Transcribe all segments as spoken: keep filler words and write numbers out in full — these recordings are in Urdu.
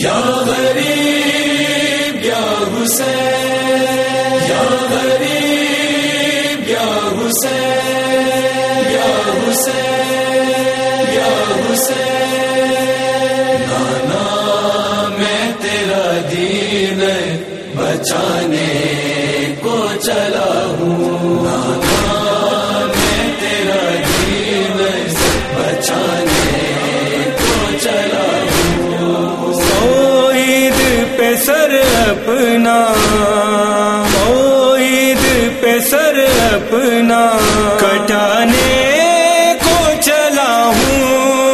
یا غریب یا حسین، یا غریب یا حسین، یا حسین یا حسین، نانا میں تیرا دین بچانے کو چلا ہوں، نانا میں تیرا دین بچانے کو چلا ہوں، توحید پہ سر اپنا، توحید پہ سر اپنا کٹانے کو چلا ہوں،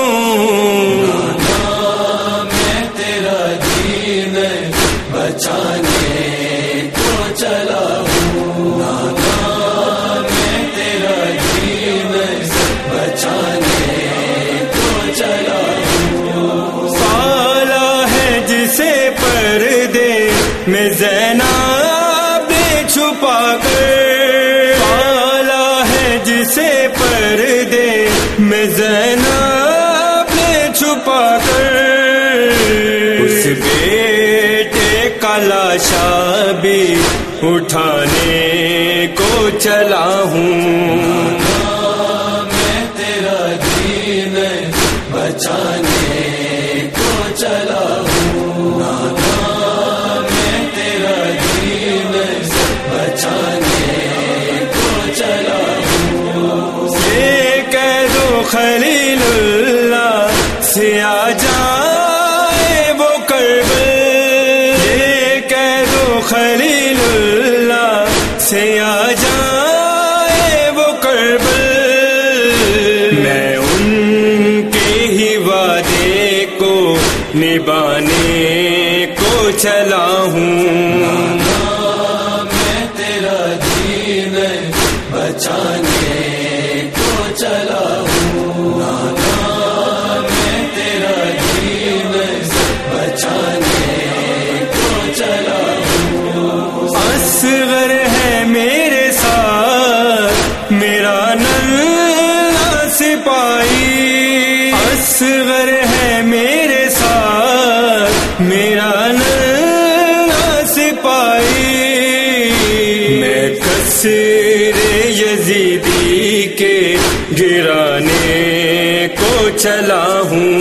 نانا میں تیرا دین بچانے کو چلا ہوں، نانا میں تیرا دین بچانے کو چلا ہوں، پالا ہے جسے پردے میں زینب نے چھپا کر، پالا ہے جسے پردے میں زینب نے چھپا کر، اس بیٹے کا لاشا بھی اٹھانے کو چلا ہوں، میں تیرا دین بچانے کو چلا ہوں، نانا میں تیرا دین بچانے کو چلا ہوں، یہ کہہ دو خلیل اللہ سے آ جائے وہ کربل، یہ کہہ دو خلیل اللہ سے آ جائے وہ کربل، میں ان کے ہی وعدے کو نبھانے کو چلا ہوں، میں تیرا دین بچانے کو چلا ہوں، نانا میں تیرا دین بچانے کو چلا ہوں، اصغر ہے میرے ساتھ میرا ننھا سپاہی، اصغر ہے میرے ساتھ میرا ننھا سپاہی، میں قصر یزیدی کے گرانے کو چلا ہوں،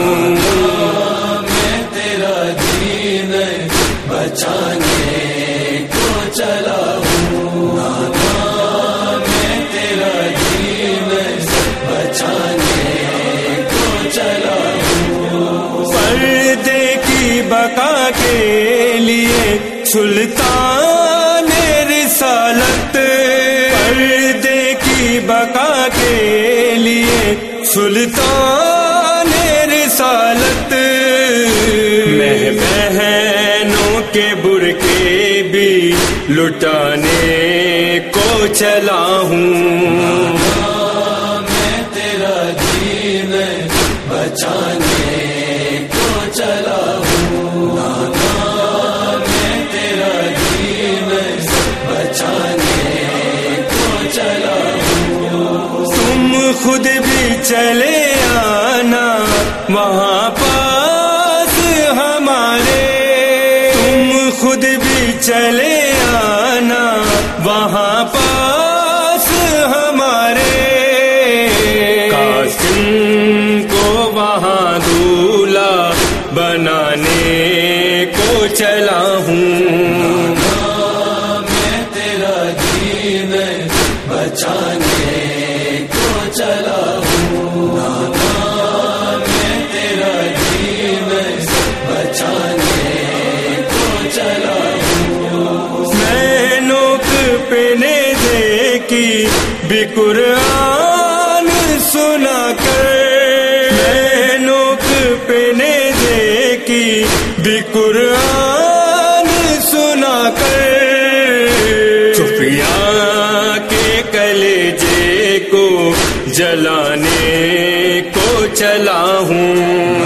میں تیرا دین بچانے کو چلا ہوں، نانا میں تیرا دین بچانے کو چلا ہوں، پردے کی بقا کے لیے سلطان رسالت، پردے کی بقا کے لیے سلطان رسالت، میں بہنوں کے برقعے بھی لٹانے کو چلا ہوں، میں تیرا دین بچانے کو چلا ہوں، نانا میں تیرا دین بچانے کو چلا ہوں، تم خود بھی چلے آنا وہاں پاس ہمارے، تم خود بھی چلے آنا وہاں پاس ہمارے، قاسم کو وہاں دولہا بنانے کو چلا ہوں، میں تیرا دین بچانے کو چلا ہوں، نانا میں تیرا دین بچانے کو چلا ہوں، میں نوک پہ نیزے کی بھی قرآن سنا کر، میں نوک پہ نیزے کی بھی قرآن سنا کر، صفیہ کے کلیجے کو جلانے کو چلا ہوں،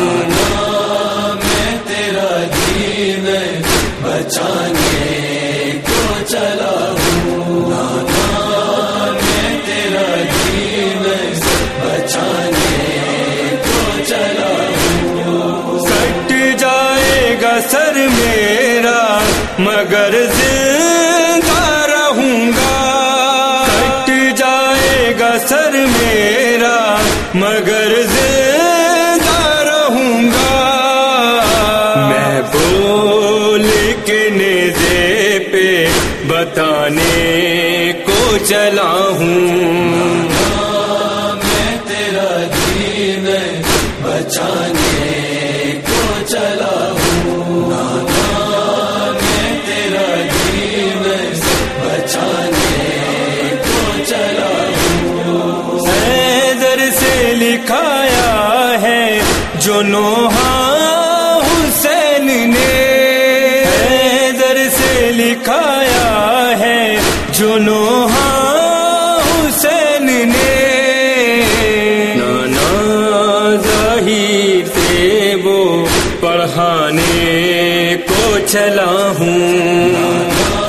میں تیرا دین بچانے کو چلا ہوں، نانا میں تیرا دین بچانے کو چلا ہوں، کٹ جائے سر میرا مگر زندہ رہوں گا، کٹ جائے گا سر میرا مگر زندہ رہوں گا، میں بول کے نیزے پہ بتانے کو چلا ہوں، میں تیرا دین بچانے کو چلا ہوں، میں تیرا دین بچانے کو چلا ہوں، حیدر سے لکھایا ہے جو نوحہ حسین نے، حیدر سے لکھایا ہے جو نوحہ حسین نے، نانا ظاہر سے وہ پڑھانے کو چلا ہوں،